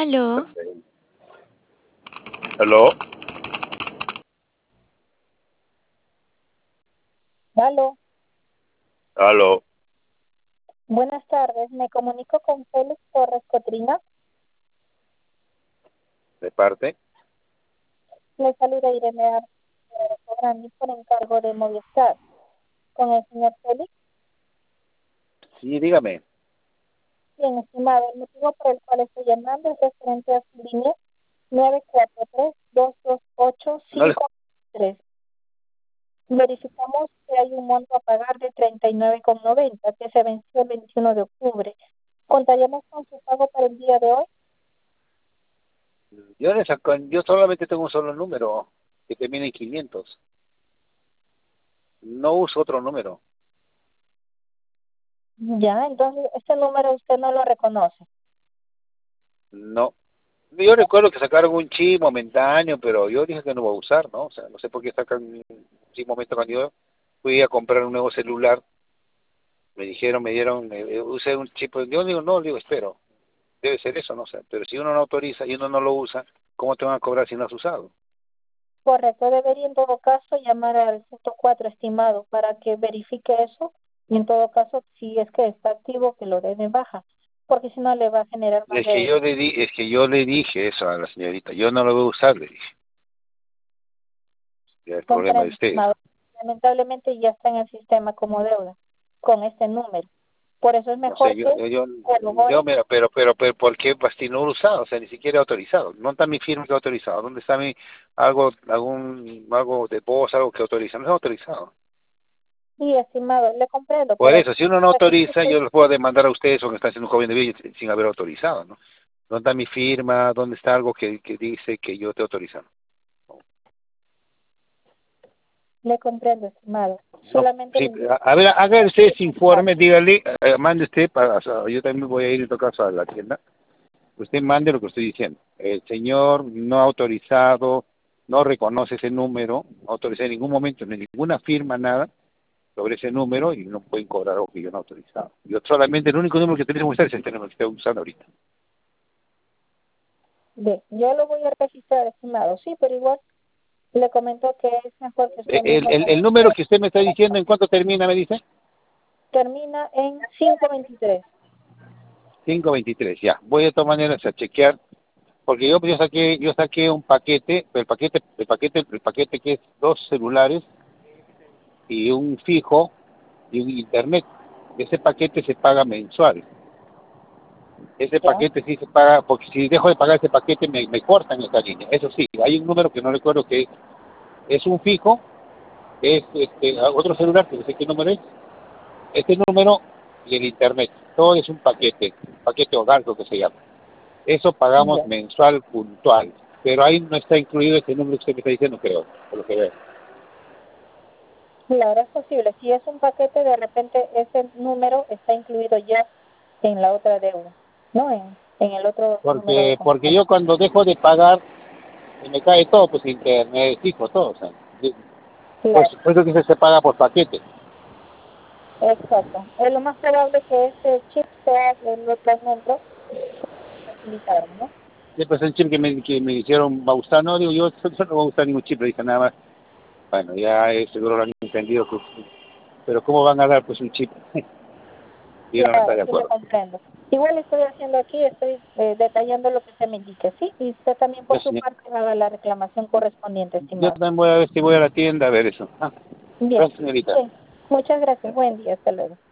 Aló, ¿Aló? Aló, ¿Aló? buenas tardes. Me comunico con Félix Torres Cotrina. ¿De parte? Le saluda Irene Grandi por encargo de Movistar. Con el señor Félix. Sí, dígame. Bien, estimado, el motivo por el cual estoy llamando es referente a su línea 943 No le... 228 Verificamos que hay un monto a pagar de 39,90 que se venció el 21 de octubre. ¿Contaríamos con su pago para el día de hoy? yo solamente tengo un solo número que termina en 500. No uso otro número. Ya, entonces ese número usted no lo reconoce. No. Yo recuerdo que sacaron un chip momentáneo, pero yo dije que no voy a usar, ¿no? O sea, no sé por qué sacan un chip momentáneo. Cuando yo fui a comprar un nuevo celular, me dieron, usé un chip. Yo digo, espero. Debe ser eso, no sé. Pero si uno no autoriza y uno no lo usa, ¿cómo te van a cobrar si no has usado? Correcto, debería en todo caso llamar al 104 estimado para que verifique eso y en todo caso si es que está activo que lo dé de baja, porque si no le va a generar más de Es que yo le dije eso a la señorita, yo no lo voy a usar, le dije. Ya el problema de comprendo, ustedes. estimado. Lamentablemente ya está en el sistema como deuda con este número. Por eso es No sé, mejor que corrobore. pero, ¿por qué si no lo he usado? O sea, ni siquiera he autorizado. No está mi firma que ha autorizado. ¿Dónde está algo de voz, algo que autoriza? No está autorizado. Sí, estimado, le comprendo, Por pero eso, si uno no autoriza, yo los puedo demandar a ustedes o que están haciendo un joven de vida sin haber autorizado, ¿no? ¿Dónde está mi firma? ¿Dónde está algo que dice que yo te he autorizado? le comprendo, estimado. No, Solamente le sí, indico a ver, haga usted ese que informe, dígale, mande usted, o sea, yo también voy a ir en todo caso a la tienda, usted mande lo que estoy diciendo. El señor no ha autorizado, no reconoce ese número, no autoriza en ningún momento, ni ninguna firma, nada, sobre ese número y no pueden cobrar algo que yo no he autorizado. Yo solamente, el único número que tenemos es este número que estoy usando ahorita. yo lo voy a registrar, estimado, sí, pero igual le comento que es mejor que usted mismo El número que usted me está diciendo, ¿en cuánto termina, me dice? termina en 523. 523, ya. Voy de todas maneras a chequear porque yo saqué un paquete, el paquete que es 2 celulares y un fijo y un internet. Ese paquete se paga mensual. Ese Ya, paquete sí se paga, porque si dejo de pagar ese paquete me cortan esa línea. Eso sí, hay un número que no recuerdo que es un fijo, es otro celular, que no sé qué número es, este número y el internet. Todo es un paquete hogar, lo que se llama. Eso pagamos ya. mensual puntual, pero ahí no está incluido ese número que usted me está diciendo, creo, por lo que veo. Claro, es posible. Si es un paquete, de repente ese número está incluido ya en la otra deuda, ¿no? En el otro número de Porque contacto. yo cuando dejo de pagar, se me cae todo, pues internet, fijo, todo. O sea, Claro, por eso que se paga por paquete. exacto. Es lo más probable que este chip sea el otro número facilitado, ¿no? Después el chip que me hicieron va a usar, no, digo, yo no voy a usar ningún chip, le dije nada más. Bueno, ya seguro lo han entendido, pues, pero ¿cómo van a dar pues un chip? Y yo no está Claro, de sí le acuerdo. comprendo. Igual estoy haciendo aquí, estoy detallando lo que se me indique, ¿sí? Y usted también Ya, por su señor. parte haga la reclamación correspondiente, Yo estimado. también voy a ver si voy a la tienda a ver eso. Bien, Gracias, señorita. bien. Muchas gracias. Buen día. Hasta luego.